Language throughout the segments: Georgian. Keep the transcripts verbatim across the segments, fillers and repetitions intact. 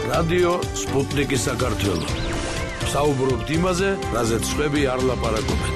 რადიო სპუტნიკი საქართველო. საუბრობთ იმაზე, რაზეც სხვები არ ლაპარაკობენ.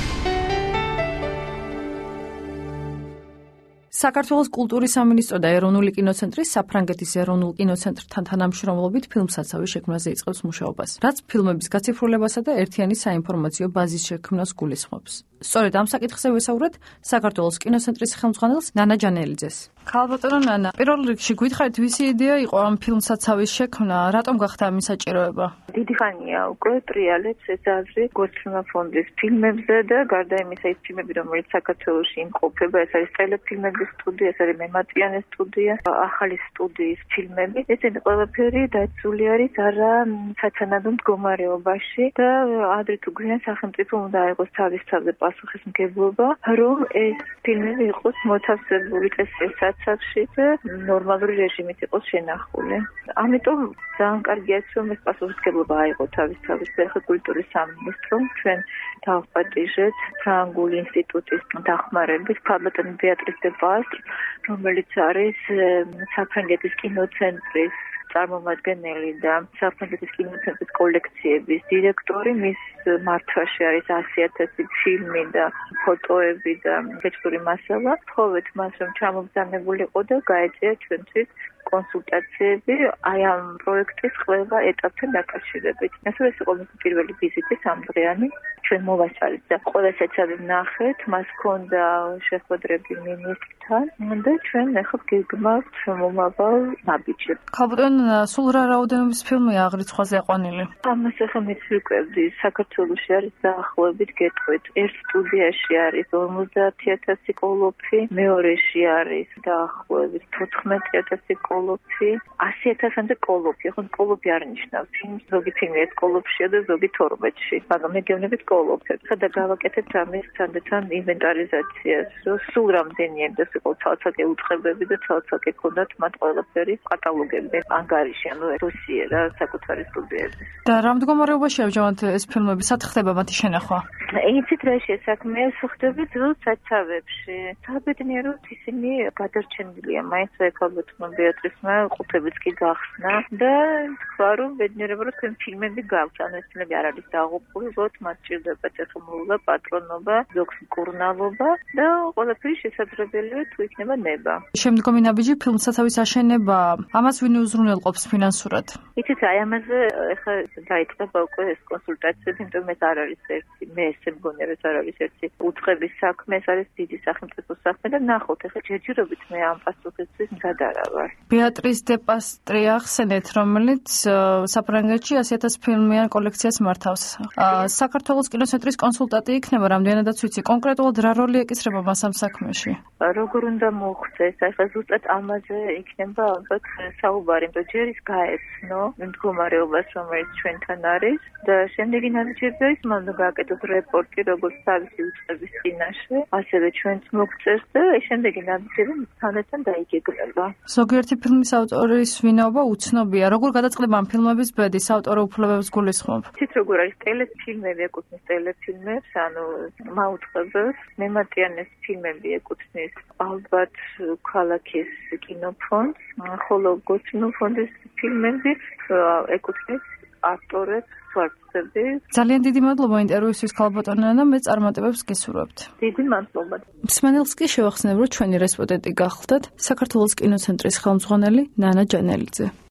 საქართველოს კულტურის სამინისტრო და ეროვნული კინოცენტრი საფრანგეთის ეროვნულ კინოცენტრთან თანამშრომლობით ფილმსაცავი შექმნაზე იწყებს მუშაობას, რაც ფილმების გაციფრულებასა და ერთიანი საინფორმაციო ბაზის შექმნას გულისხმობს. სწორედ ამ საკითხზე ვესაუბრეთ საქართველოს კინოცენტრის ხელმძღვანელს ნანა ჯანელიძეს. ქალბატონო ნანა, პირველ რიგში გითხარით, ვისი იდეა იყო ამ ფილმსაცავის შექმნა, რატომ გახდა ამის საჭიროება? დიდი ხანია უკვე ტრიალებს ეს აზრი გოსცემა ფონდის ფილმებზე და გარდა იმისა ის ფილმები, რომელიც საქართველოში იმყოფება, ეს არის ტელეფილმების სტუდია, ეს არის მემატიანეს სტუდია, ახალი სტუდიის ფილმები. ესენი ყველაფერი დაცული არის არა სათანადო მდგომარეობაში და ადრე თუ გვიან სახელმწიფო უნდა აიღოს თავის თავზე პასუხისმგებლობა, რომ ეს ფილმები იყოს მოთავსებული წესრიგში და ნორმალური რეჟიმით იყოს შენახული. ამიტომ ძალიან კარგია, რომ ეს პასუხისმგებლობა აიღო თავის თავზე კულტურის სამინისტრომ. ჩვენ დავპატიჟეთ ფრანგული ინსტიტუტის დახმარებით ქალბატონი ბეატრის დე ბასტრ, რომელიც არის საფრანგეთის კინოცენტრის წარმომადგენელი და საფრანგეთის კინოცენტრის კოლექციების დირექტორი. მის მართვაში არის ასი ათასი ფილმი და ფოტოები და ტექსტური მასალა. თხოვეთ მას, რომ ჩამოგზავნებულიყო და გაეწია ჩვენთვის კონსულტაციები აი ამ პროექტის ყველა ეტაპთან დაკავშირებით. ასე ეს იყო მისი პირველი ვიზიტი სამდღიანი. ჩვენ მოვასწარეთ და ყველა შეცდები ვნახეთ, მას ჰქონდა შეხვედრები მინისტრთან და ჩვენ ახლა გეგმავთ მომავალ ნაბიჯებს. ქალბატონო, სულ რა რაოდენობის ფილმია აღრიცხვაზე აყვანილი? ამას ახლა მივიკვებდი, საქართველოში არის დაახლოებით გეტყვით. ერთ სტუდიაში არის ორმოცდაათი ათასი კოლოფი, მეორეში არის დაახლოებით თოთხმეტი ათასი კოლოფი, ასი ათასამდე კოლოფი. ხო, კოლოფი არ ნიშნავს ფილმს, ზოგი ფილმი ეს კოლოფშია და ზოგი თორმეტში, მაგრამ მე გეუბნებით კოლოფებს. და გავაკეთებთ ამის თანდათან ინვენტარიზაციას, რომ სულ რამდენი ენდოს იყო ცალ-ცალკე უწყებები და ცალ-ცალკე ქონდათ მათ ყველაფერი კატალოგები, ანგარიში, ანუ რუსია და საკუთარი სტუდიები. და რა მდგომარეობაში ამჟამად ეს ფილმები, სად ხდება მათი შენახვა? იცით რა შეესაქმე, ხდება ძველ საცავებში. საბედნიეროდ ისინი გადარჩენილია, მაინც ქალბატონმა ბეატრისმა ყუთებიც კი გახსნა და თქვა, რომ ბედნიერება რომ თქვენ ფილმები გაქვთ, ანუ ეს ფილმები არ არის დაღუპული, უბრალოდ მათ ჭირდებათ ეხმულობა, პატრონობა, ზოგს მკურნალობა და ყველაფერი შესაძლებელია თუ იქნება ნება. შემდგომი ნაბიჯი ფილმსაცავის აშენება, ამას ვინ უზრუნველყოფს ფინანსურად? იცით, აი ამაზე ეხლა დაიწყება უკვე ეს კონსულტაციები, იმიტომ ეს არ არის ერთი, მე ესე მგონია, ეს არ არის ერთი უწყების საქმე, ეს არის დიდი სახელმწიფო საქმე და ნახოთ, ეხლა ჯერჯერობით მე ამ პასუხისთვის მზადარა ვარ. ბეატრის დე ბასტრი ახსენეთ, რომელიც საფრანგეთში ასი ათასი ფილმიან კოლექციას მართავს. საქართველოს კინოცენტრის კონსულტანტი იქნება, რამდენადაც ვიცი, კონკრეტულად რა როლი ეკისრება მას ამ საქმეში? როგორ უნდა მოხდეს, ახლა ზუსტად ამაზე იქნება ალბათ საუბარი, იმიტომ ჯერ ის გაეცნო მდგომარეობას, რომელიც ჩვენთან არის და შემდეგი ნაბიჯები არის, მან უნდა გააკეთოს რეპორტი როგორც თავისი უწყების წინაშე, ასევე ჩვენც მოგწერს და შემდეგი ნაბიჯები თანდათან დაიგეგმება. ზოგიერთი ფილმის ავტორის ვინაობა უცნობია. როგორ გადაწყდება ამ ფილმების ბედი, საავტორო უფლებებს გულისხმობ? იცით როგორ არის, ტელეფილმები ეკუთვნის ტელეფილმებს, ანუ მაუწყებელს, მემატიანეს ფილმები ეკუთვნის ალბათ ქალაქის კინოფონდს, ხოლო გოსცემოფონდის ფილმები ეკუთვნის ავტორებს, ვარცხები. ძალიან დიდი მადლობა ინტერვიუსთვის ქალბატონო ნანა, მე წარმატებებს გისურვებთ. დიდი მადლობა. მსმენელს კი შევახსენებ, რომ ჩვენი რესპონდენტი გახლდათ საქართველოს კინოცენტრის ხელმძღვანელი ნანა ჯანელიძე.